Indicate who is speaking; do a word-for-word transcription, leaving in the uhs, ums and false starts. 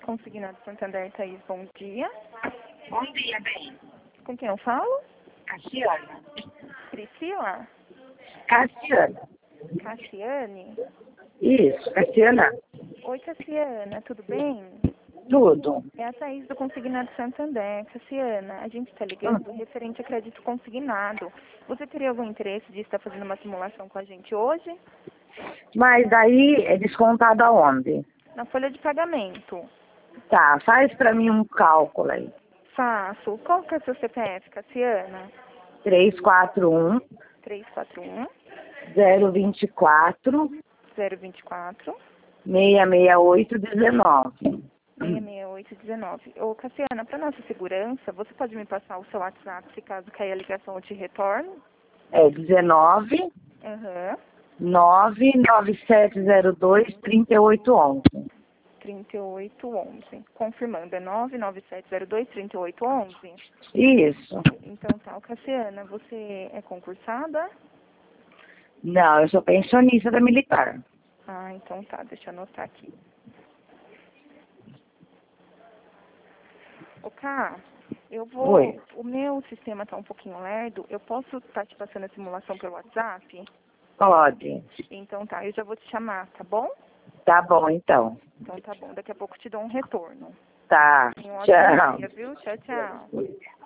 Speaker 1: Consignado Santander, Thaís, bom dia.
Speaker 2: Bom dia, bem.
Speaker 1: Com quem eu falo?
Speaker 2: Cassiana.
Speaker 1: Priscila?
Speaker 2: Cassiana.
Speaker 1: Cassiane?
Speaker 2: Isso, Cassiana.
Speaker 1: Oi, Cassiana, tudo bem?
Speaker 2: Tudo.
Speaker 1: É a Thaís do Consignado Santander. Cassiana, a gente está ligando referente a crédito consignado. Você teria algum interesse de estar fazendo uma simulação com a gente hoje?
Speaker 2: Mas daí é descontado aonde?
Speaker 1: Na folha de pagamento.
Speaker 2: Tá, faz pra mim um cálculo aí.
Speaker 1: Faço. Qual que é o seu C P F, Cassiana?
Speaker 2: três quatro um,
Speaker 1: três quatro um,
Speaker 2: zero dois quatro,
Speaker 1: zero dois quatro,
Speaker 2: seis seis oito, dezenove.
Speaker 1: seis seis oito um nove. Ô, Cassiana, para nossa segurança, você pode me passar o seu WhatsApp se caso cair a ligação eu te retorno?
Speaker 2: É dezenove,
Speaker 1: Aham.
Speaker 2: nove nove sete zero dois, três oito um um.
Speaker 1: trinta e oito onze. Confirmando, é nove nove sete zero dois, trinta e oito onze?
Speaker 2: Isso.
Speaker 1: Então tá, ô, Cassiana, você é concursada?
Speaker 2: Não, eu sou pensionista da militar.
Speaker 1: Ah, então tá, deixa eu anotar aqui. Ô, Cá, eu vou...
Speaker 2: Oi.
Speaker 1: O meu sistema tá um pouquinho lerdo, eu posso estar te passando a simulação pelo WhatsApp?
Speaker 2: Pode.
Speaker 1: Então tá, eu já vou te chamar, tá bom?
Speaker 2: Tá bom, então.
Speaker 1: Então tá bom, daqui a pouco eu te dou um retorno.
Speaker 2: Tá.
Speaker 1: Tenha um ótimo
Speaker 2: Tchau.
Speaker 1: dia, viu? Tchau, tchau.